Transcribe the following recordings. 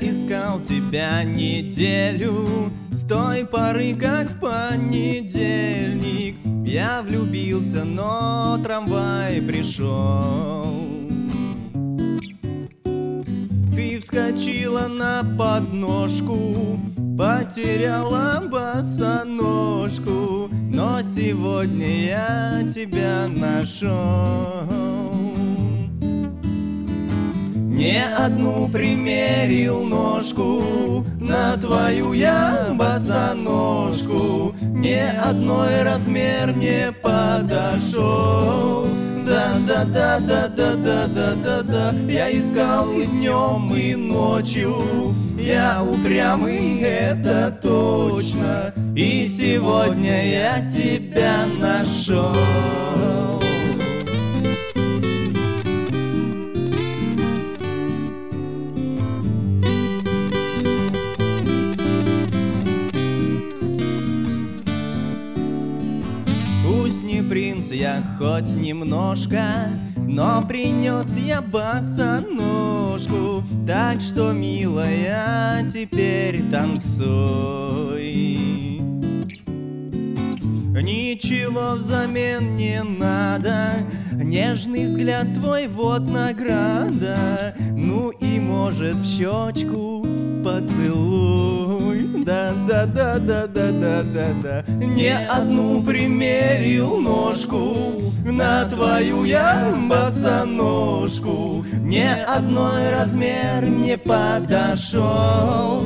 искал тебя неделю, с той поры, как в понедельник. Я влюбился, но трамвай пришел. Ты вскочила на подножку, потеряла босоножку, но сегодня я тебя нашел. Не одну примерил ножку, на твою я босоножку, ни одной размер не подошел. Да-да-да-да-да-да-да-да-да. Я искал и днем, и ночью, я упрямый, это точно, и сегодня я тебя нашел. Пусть не принц я хоть немножко, но принес я босоножку. Так что, милая, теперь танцуй. Ничего взамен не надо, нежный взгляд твой вот награда. Ну и может в щечку поцелуй. Да-да-да-да-да-да-да. Не одну примерил ножку, на твою я босоножку, ни одной размер не подошел.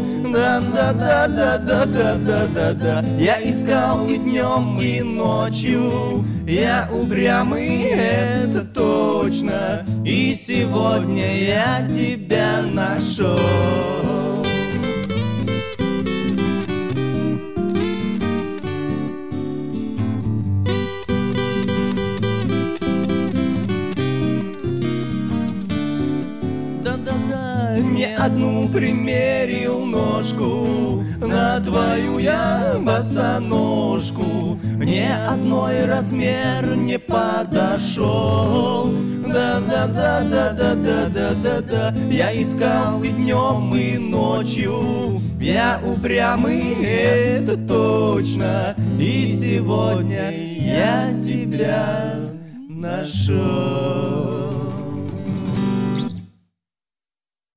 Да-да-да-да-да-да-да-да. Я искал и днем, и ночью, я упрямый, это точно, и сегодня я тебя нашел. Не одну примерил ножку, на твою я босоножку, ни одной размер не подошел. Да-да-да-да-да-да-да-да. Я искал и днем, и ночью, я упрямый, это точно, и сегодня я тебя нашел.